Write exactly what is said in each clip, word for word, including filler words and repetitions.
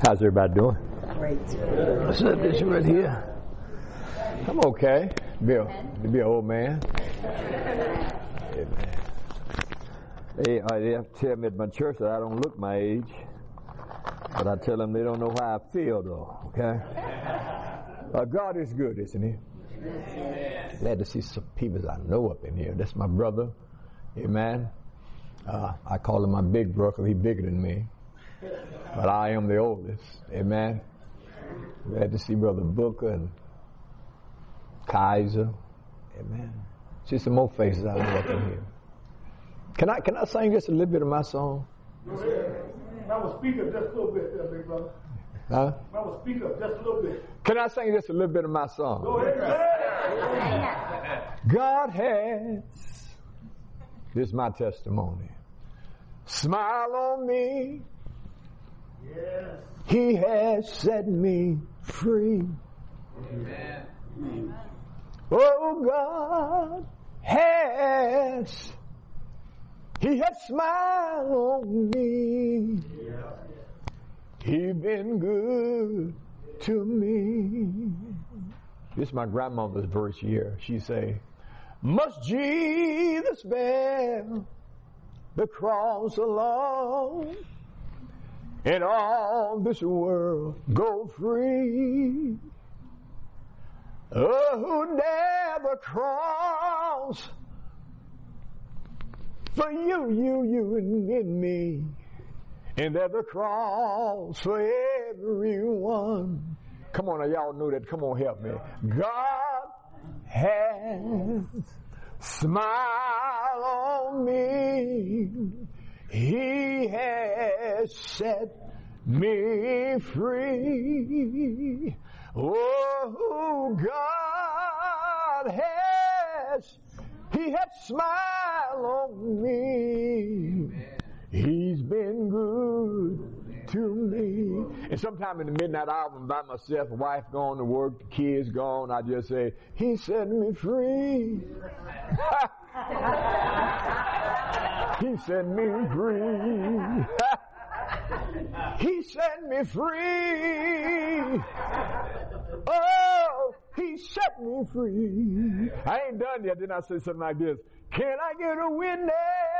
How's everybody doing? Great. What's up, this right here? I'm okay. To be a, to be an old man. Amen. They, uh, they tell me at my church that I don't look my age. But I tell them they don't know how I feel, though. Okay? Uh, God is good, isn't He? Amen. Glad to see some people I know up in here. That's my brother. Amen. Uh, I call him my big brother. He's bigger than me. But I am the oldest. Amen. Glad to see Brother Booker and Kaiser. Amen. See some more faces I know up in here. Can I can I sing just a little bit of my song? Go ahead. I will speak up just a little bit there, big brother. Huh? I will speak up just a little bit. Can I sing just a little bit of my song? Go ahead. God has, this is my testimony, smile on me. Yes. He has set me free. Amen. Oh, God has, He has smiled on me. Yeah. He been good to me. This is my grandmother's verse here. She say, must Jesus bear the cross alone, and all this world go free? Oh, who dare the cross for you, you, you, and, and me, and there the cross for everyone. Come on, y'all know that. Come on, help me. God has smiled on me. He has set me free. Oh, God has, He has smiled on me. He's been good to me. And sometime in the midnight hour, I'm by myself, wife gone to work, the kids gone, I just say, He set me free. He set me free. He set me free. Oh, He set me free. I ain't done yet. Then I say something like this. Can I get a witness?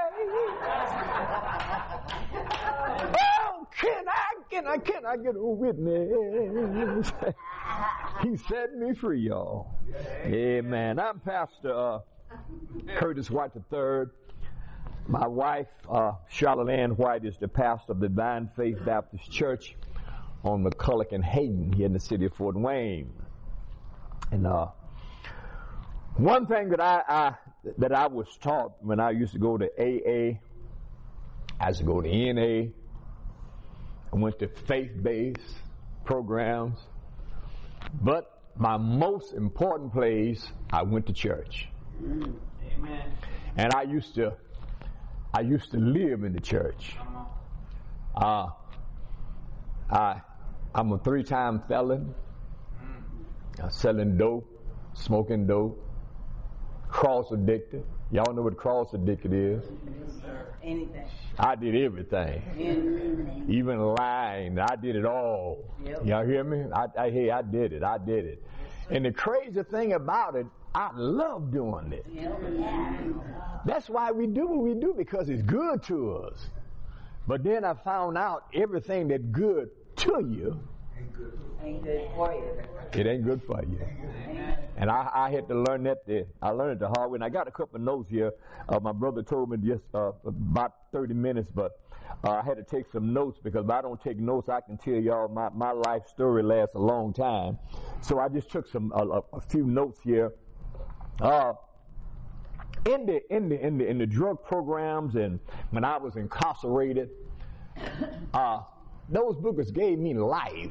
Oh, can I, can I, can I get a witness? He set me free, y'all. Amen. I'm Pastor uh, Curtis White the third. My wife, uh, Charlotte Ann White, is the pastor of the Divine Faith Baptist Church on McCulloch and Hayden here in the city of Fort Wayne. And uh, one thing that I, I that I was taught when I used to go to A A, I used to go to N A, I went to faith-based programs, but my most important place, I went to church. Amen. And I used to I used to live in the church. Uh, I, I'm a three-time felon, uh, selling dope, smoking dope, cross addicted. Y'all know what cross addicted is? Anything. I did everything, Anything. even lying. I did it all. Yep. Y'all hear me? I, I, hey, I did it. I did it. And the crazy thing about it, I love doing it. That's why we do what we do, because it's good to us. But then I found out everything that's good to you Ain't good for you. it ain't good for you. And I, I had to learn that. The, I learned it the hard way. And I got a couple of notes here. Uh, my brother told me just uh, about thirty minutes, but uh, I had to take some notes, because if I don't take notes, I can tell y'all my, my life story lasts a long time. So I just took some a, a few notes here. Uh, in the in the in the in the drug programs, and when I was incarcerated, uh, those bookers gave me life.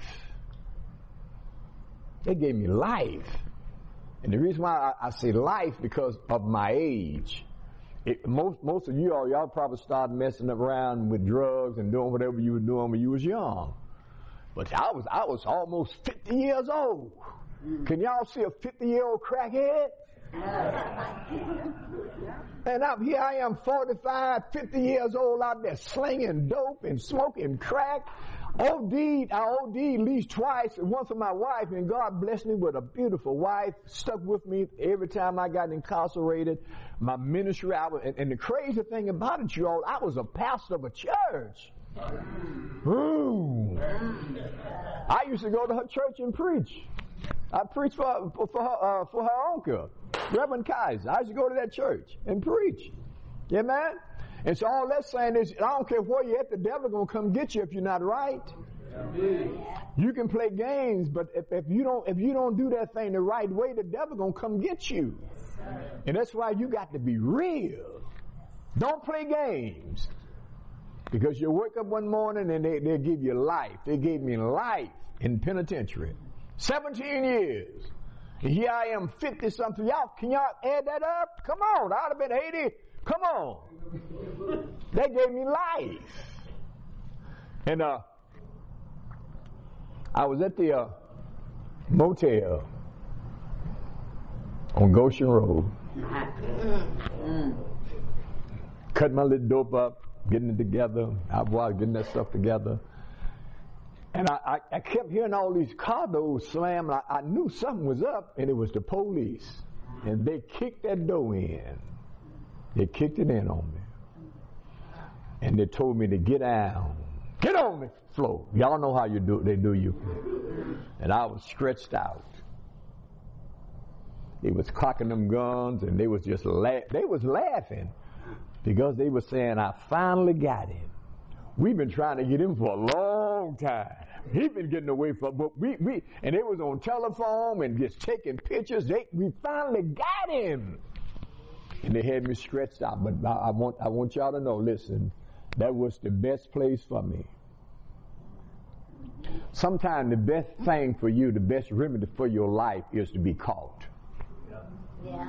They gave me life. And the reason why I, I say life, because of my age. It, most most of you all, y'all probably started messing around with drugs and doing whatever you were doing when you was young. But I was I was almost fifty years old. Can y'all see a fifty-year-old crackhead? And I'm here I am forty-five, fifty years old out there slinging dope and smoking crack. OD'd, I OD'd at least twice, once for my wife, and God blessed me with a beautiful wife, stuck with me every time I got incarcerated. My ministry, I was, and, and the crazy thing about it, you all, I was a pastor of a church. Ooh. I used to go to her church and preach. I preached for, for, for her, uh, for her uncle, Reverend Kaiser. I used to go to that church and preach. Yeah, man? And so all that's saying is, I don't care where you're at, the devil gonna come get you if you're not right. You can play games, but if, if you don't, if you don't do that thing the right way, the devil gonna come get you. And that's why you got to be real. Don't play games. Because you wake up one morning and they, they'll give you life. They gave me life in penitentiary. seventeen years. And here I am, fifty something. Y'all, can y'all add that up? Come on, I'd have been eighty. Come on. They gave me life. And uh, I was at the uh, motel on Goshen Road. Cut my little dope up, getting it together. I was getting that stuff together. And I, I, I kept hearing all these car doors slam. I, I knew something was up, and it was the police. And they kicked that door in. They kicked it in on me. And they told me to get down. Get on the floor. Y'all know how you do they do you. And I was stretched out. They was cocking them guns, and they was just la- they was laughing because they were saying, I finally got him. We've been trying to get him for a long time. He's been getting away from, but we, we, and they was on telephone and just taking pictures. They, we finally got him. And they had me stretched out. But I, I want, I want y'all to know, listen, that was the best place for me. Sometimes the best thing for you, the best remedy for your life is to be caught. Yeah.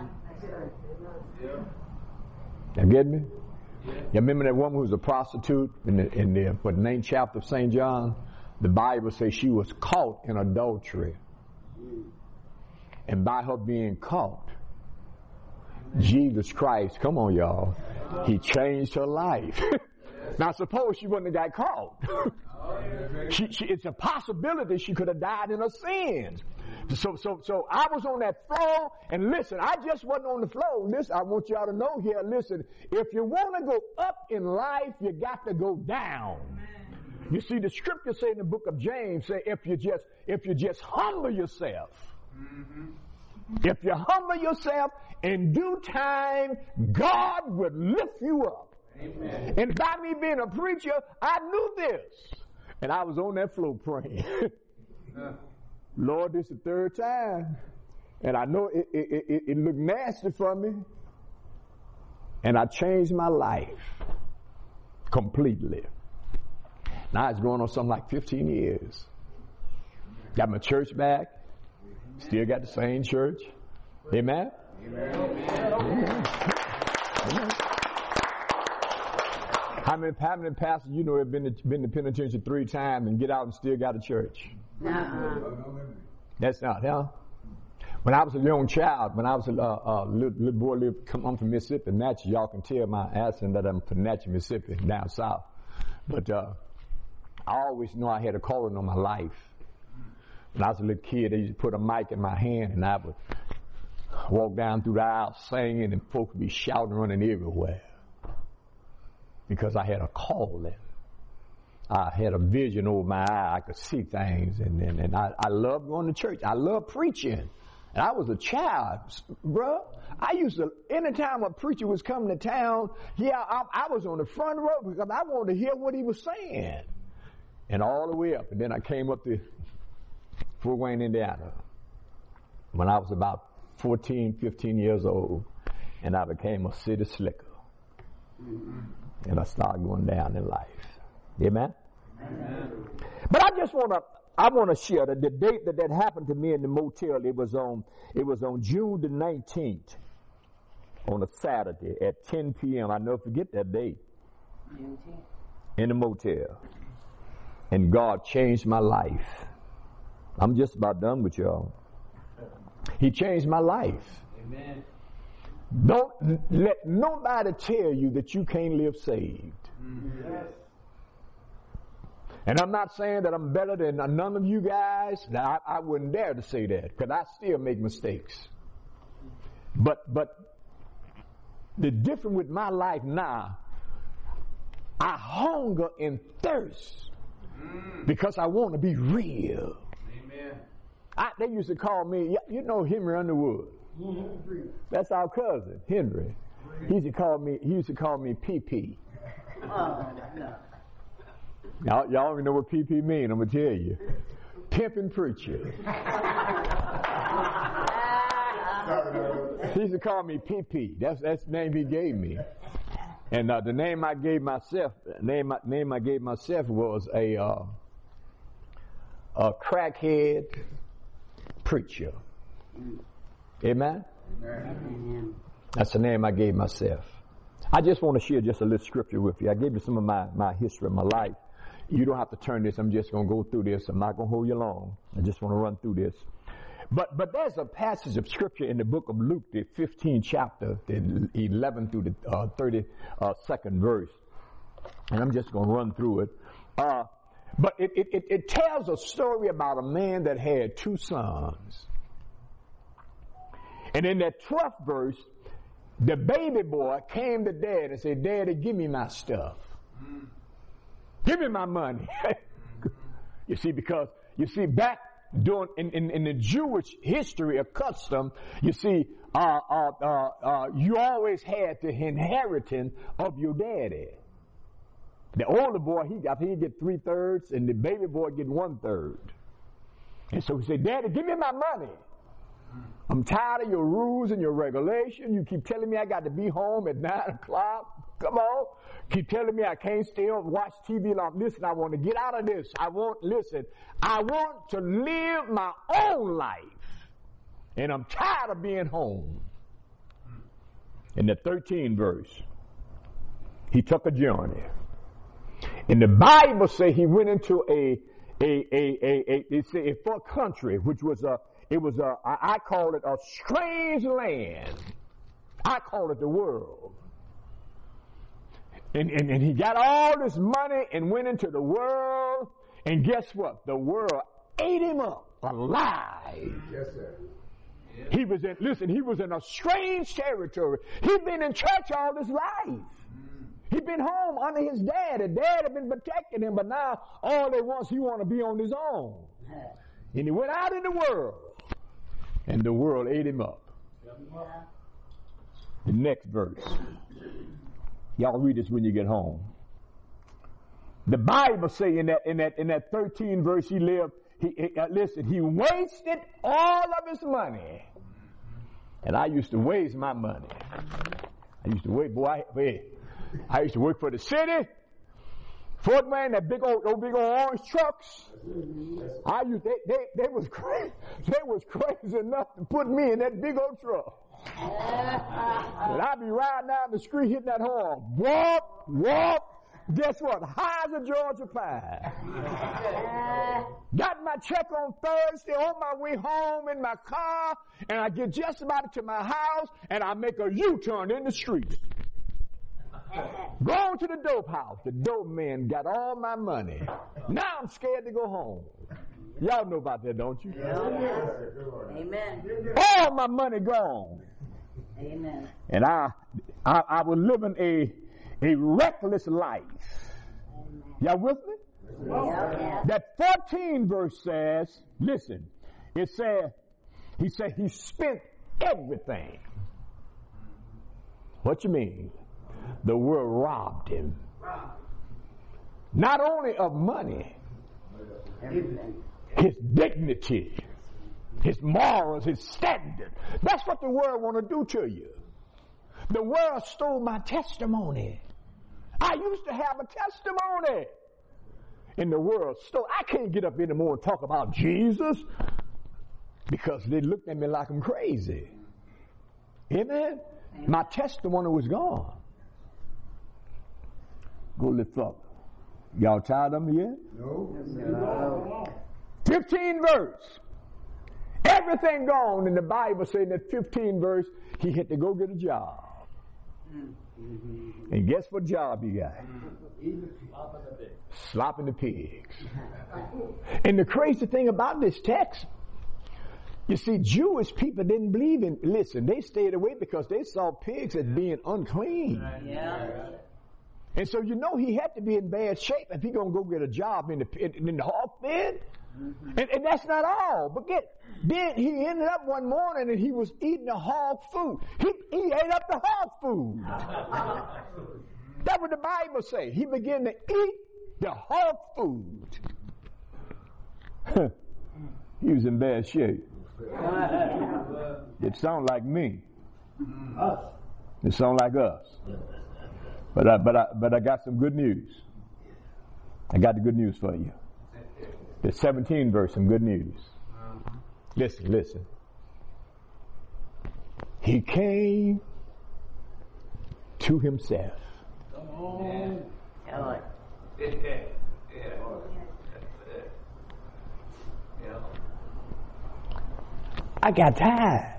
You get me? Yeah. You remember that woman who was a prostitute in the, in the what, ninth chapter of Saint John? The Bible says she was caught in adultery. And by her being caught, Jesus Christ, come on y'all, He changed her life. Now suppose she wouldn't have got caught. she, she, it's a possibility she could have died in her sins. So, so, so I was on that floor, and listen, I just wasn't on the floor. Listen, I want y'all to know here, listen, if you want to go up in life, you got to go down. You see, the scripture say in the book of James, say, if you just, if you just humble yourself, mm-hmm. if you humble yourself, in due time, God would lift you up. Amen. And by me being a preacher, I knew this. And I was on that floor praying. Lord, this is the third time. And I know it, it, it, it looked nasty for me. And I changed my life completely. Now it's going on something like fifteen years. Got my church back. Still got the same church. Amen? Amen. Amen. Amen. How many, how many pastors you know have been to, been to penitentiary three times and get out and still got a church? Uh-uh. That's not, huh? When I was a young child, when I was a uh, uh, little, little boy, lived, come on from Mississippi, Natchez, y'all can tell my accent that I'm from Natchez, Mississippi, down south. But uh, I always know I had a calling on my life. When I was a little kid, they used to put a mic in my hand, and I would walk down through the aisle singing, and folks would be shouting, running everywhere. Because I had a calling. I had a vision over my eye. I could see things. And, and, and I, I loved going to church. I loved preaching. And I was a child, bruh. I used to, anytime a preacher was coming to town, yeah, I, I was on the front row because I wanted to hear what he was saying. And all the way up. And then I came up to Fort Wayne, Indiana, when I was about fourteen, fifteen years old. And I became a city slicker. Mm-hmm. And I started going down in life. Amen? Amen. But I just want to, I want to share that the date that that happened to me in the motel, it was on, it was on June the nineteenth, on a Saturday at ten p.m. I never forget that date. In the motel. And God changed my life. I'm just about done with y'all. He changed my life. Amen. Don't let nobody tell you that you can't live saved. Mm-hmm. And I'm not saying that I'm better than none of you guys. I, I wouldn't dare to say that because I still make mistakes. But, but the difference with my life now, I hunger and thirst because I want to be real. Amen. I, they used to call me, you know Henry Underwood. That's our cousin, Henry. He used to call me, he used to call me P P. Oh, no. Y'all, y'all don't know what P P mean, I'm going to tell you. Pimpin' preacher. He used to call me P P. That's, that's the name he gave me. And uh, the name I gave myself, name, name I gave myself was a, uh, a crackhead preacher. Amen? Amen. That's the name I gave myself. I just want to share just a little scripture with you. I gave you some of my, my history of my life. You don't have to turn this. I'm just going to go through this. I'm not going to hold you long. I just want to run through this. But but there's a passage of scripture in the book of Luke, the fifteenth chapter, the eleventh through the uh, thirty-second verse. And I'm just going to run through it. Uh, but it, it, it, it tells a story about a man that had two sons. And in that twelfth verse, the baby boy came to dad and said, Daddy, give me my stuff. Give me my money. You see, because, you see, back during, in, in, in the Jewish history of custom, you see, uh, uh, uh, uh, you always had the inheritance of your daddy. The older boy, he got, he get three thirds, and the baby boy get one third. And so he said, Daddy, give me my money. I'm tired of your rules and your regulation. You keep telling me I got to be home at nine o'clock. Come on. Keep telling me I can't stay up, watch T V long. Listen, I want to get out of this. I want, listen, I want to live my own life. And I'm tired of being home. In the thirteenth verse, he took a journey. And the Bible says he went into a, a, a, a, a, it's a, a far country, which was a, it was a, I call it a strange land. I call it the world. And, and, and he got all this money and went into the world. And guess what? The world ate him up alive. Yes, sir. He was in, listen, he was in a strange territory. He'd been in church all his life. He'd been home under his dad. His dad had been protecting him, but now all at once he want to be on his own. And he went out in the world. And the world ate him up. The next verse. Y'all read this when you get home. The Bible say in that in that in that thirteenth verse he lived. He, he uh, listen. He wasted all of his money, and I used to waste my money. I used to wait, boy. I, wait, I used to work for the city. Fort Wayne, that big old, those big old orange trucks. I used they they they was crazy. They was crazy enough to put me in that big old truck. And I'd be riding down the street hitting that horn. Whoop, whoop. Guess what? High as a Georgia pine. Got my check on Thursday on my way home in my car, and I get just about to my house, and I make a U-turn in the street. Going to the dope house. The dope man got all my money. Now I'm scared to go home. Y'all know about that, don't you? Amen. All my money gone. Amen. And I, I, I was living a, a reckless life. Y'all with me? Yeah. That fourteenth verse says, listen, it said, he said he spent everything. What you mean? The world robbed him. Not only of money, Everything. his dignity, his morals, his standard. That's what the world want to do to you. The world stole my testimony. I used to have a testimony. And the world stole. I can't get up anymore and talk about Jesus because they looked at me like I'm crazy. Amen? Amen. My testimony was gone. Go lift up. Y'all tired of me yet? No. No. fifteenth verse. Everything gone in the Bible saying that fifteenth verse, he had to go get a job. And guess what job he got? Slopping the pigs. And the crazy thing about this text, you see, Jewish people didn't believe in, listen, they stayed away because they saw pigs as being unclean. Yeah. And so you know he had to be in bad shape if he going to go get a job in the in, in the hog pen. Mm-hmm. And, and that's not all. But get, then he ended up one morning and he was eating the hog food. He, he ate up the hog food. That's what the Bible say. He began to eat the hog food. He was in bad shape. It sounds like me. It sounds like us. But I, but I, but I got some good news. I got the good news for you. The seventeenth verse, some good news. Listen, listen. He came to himself. I got tired.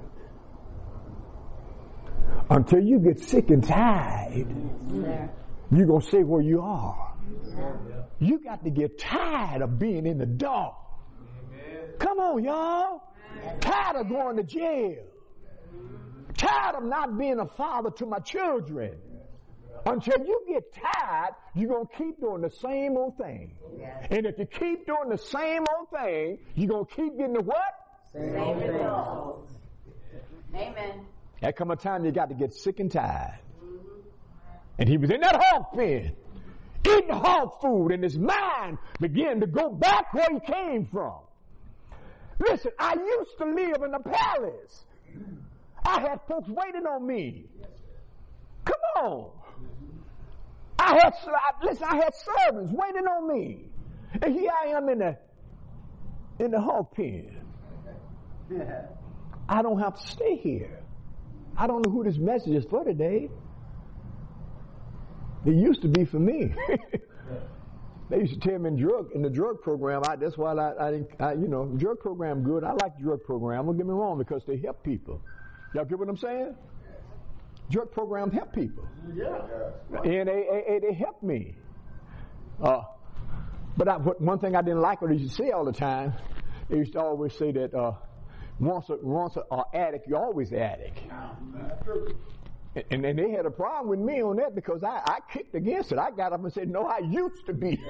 Until you get sick and tired, you're going to stay where you are. You got to get tired of being in the dark. Come on, y'all. Tired of going to jail. Tired of not being a father to my children. Until you get tired, you're going to keep doing the same old thing. And if you keep doing the same old thing, you're going to keep getting the what? Same results. Amen. There come a time you got to get sick and tired. And he was in that hog pen, eating hog food, and his mind began to go back where he came from. Listen, I used to live in a palace. I had folks waiting on me. Come on. I had, listen, I had servants waiting on me. And here I am in the, in the hog pen. I don't have to stay here. I don't know who this message is for today. It used to be for me. They used to tell me in drug in the drug program. I, that's why I, I, I, you know, drug program good. I like the drug program. Don't get me wrong, because they help people. Y'all get what I'm saying? Drug programs help people. Yeah. And they, they, they help me. Uh, but I, one thing I didn't like what they used to say all the time, they used to always say that uh, once a, once a, a addict, you're always addict. And, and they had a problem with me on that because I, I kicked against it. I got up and said, no, I used to be.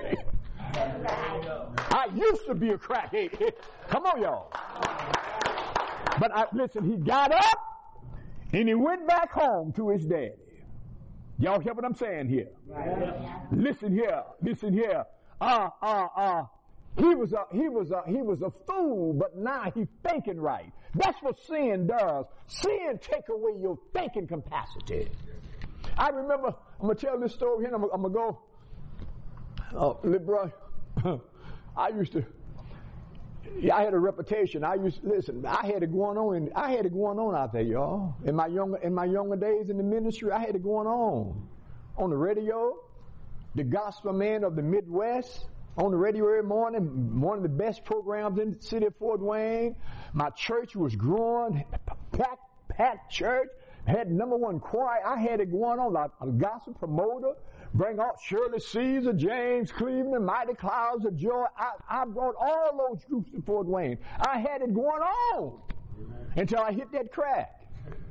I used to be a crackhead. Come on, y'all. But I, listen, he got up and he went back home to his daddy. Y'all hear what I'm saying here? Right. Listen here. Listen here. Uh, uh, uh. He was a, he was a, he was a fool, but now he's thinking right. That's what sin does. Sin take away your thinking capacity. I remember, I'm going to tell this story here, I'm, I'm going to go, oh, little bro, I used to, yeah, I had a reputation. I used to, listen, I had it going on, in, I had it going on out there, y'all. In my younger, in my younger days in the ministry, I had it going on. On the radio, the gospel man of the Midwest, on the radio every morning, one of the best programs in the city of Fort Wayne. My church was growing, packed, packed church. Had number one choir. I had it going on like a gospel promoter. Bring out Shirley Caesar, James Cleveland, Mighty Clouds of Joy. I, I brought all those groups to Fort Wayne. I had it going on until I hit that crack.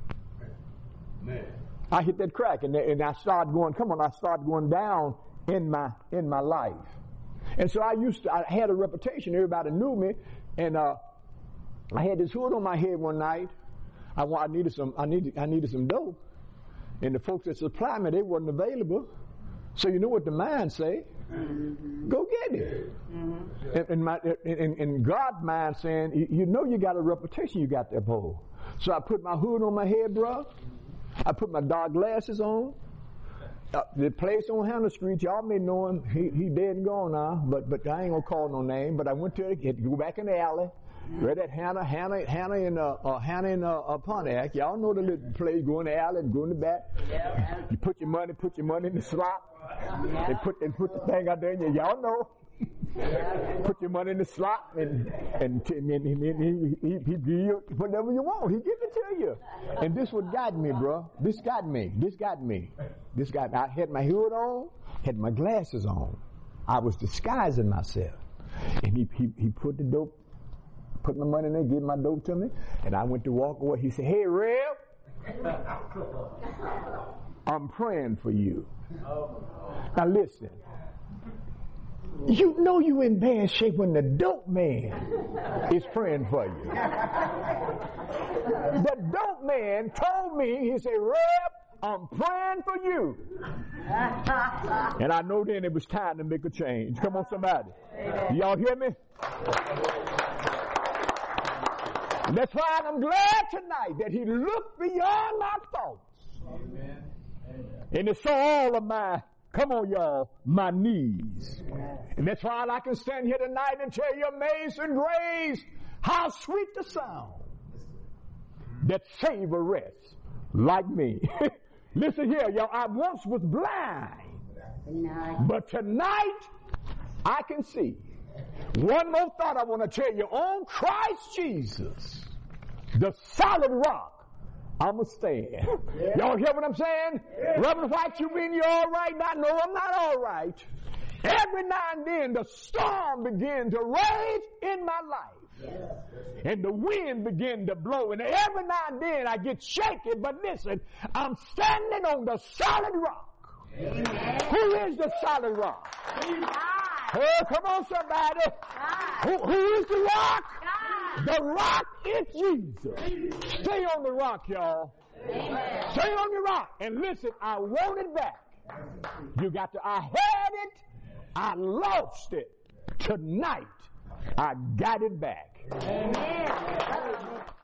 Man. I hit that crack, and, and I started going. Come on, I started going down in my in my life. And so I used to, I had a reputation. Everybody knew me. And, uh, I had this hood on my head one night. I, I needed some, I needed, I needed some dope. And the folks that supplied me, they wasn't available. So you know what the mind say? Mm-hmm. Go get it. Mm-hmm. And, and my, and, and God's mind saying, you, you know you got a reputation you got to uphold. So I put my hood on my head, bro. I put my dark glasses on. Uh, the place on Hannah Street, y'all may know him. He he dead and gone now, but but I ain't gonna call no name. But I went to it, had to go back in the alley. Mm-hmm. Right at Hannah, Hannah, Hannah in uh, uh Hannah in uh, uh, Pontiac. Y'all know the little place. Go in the alley and go in the back. Yeah. You put your money, put your money in the slot, yeah. and put and put the thing out there. And y'all know. Put your money in the slot, and and, and, and, and he, he, he give you whatever you want. He give it to you. And this what got me, bro. This got me. This got me. This got. I had my hood on, had my glasses on. I was disguising myself. And he he, he put the dope, put my money in there, gave my dope to me, and I went to walk away. He said, "Hey, Rev, I'm praying for you." Now listen. You know you in bad shape when the dope man is praying for you. The dope man told me, he said, "Reb, I'm praying for you." And I know then it was time to make a change. Come on, somebody. Y'all hear me? And that's why I'm glad tonight that he looked beyond my thoughts. Amen. And he saw all of my, come on y'all, my needs. And that's why I can stand here tonight and tell you, amazing grace, how sweet the sound that saved a wretch like me. Listen here, y'all, I once was blind, but tonight I can see. One more thought I want to tell you. On Christ Jesus, the solid rock, I'm going to stand. Yeah. Y'all hear what I'm saying? Yeah. Reverend White, you mean you're all right? I know I'm not all right. Every now and then the storm began to rage in my life. Yeah. And the wind began to blow. And every now and then I get shaky. But listen, I'm standing on the solid rock. Amen. Who is the solid rock? God. Oh, come on, somebody. Who, who is the rock? God. The rock is Jesus. Stay on the rock, y'all. Amen. Stay on the rock. And listen, I want it back. You got to, I had it, I lost it. Tonight, I got it back. Amen.